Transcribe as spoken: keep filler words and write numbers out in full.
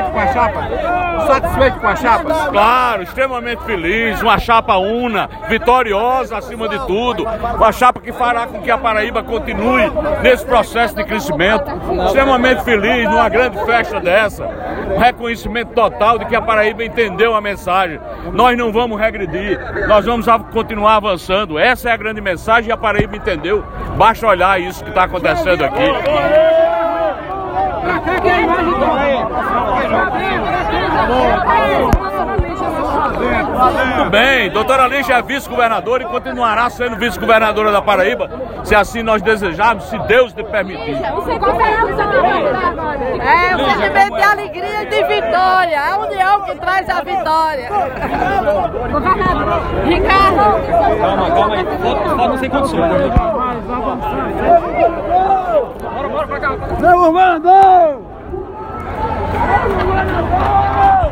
satisfeito com a chapa? Satisfeito com a chapa? Claro, extremamente feliz, uma chapa una, vitoriosa acima de tudo, uma chapa que fará com que a Paraíba continue nesse processo de crescimento. Extremamente feliz numa grande festa dessa, um reconhecimento total de que a Paraíba entendeu a mensagem. Nós não vamos regredir, nós vamos continuar avançando. Essa é a grande mensagem e a Paraíba entendeu. Basta olhar isso que está acontecendo aqui. Muito bem, doutora Lígia é vice-governadora e continuará sendo vice-governadora da Paraíba, se assim nós desejarmos, se Deus lhe permitir. É um sentimento de alegria e de vitória, a união que traz a vitória. Governador Ricardo. Calma, calma aí, foto sem condições. Bora, bora pra cá. Meu governador!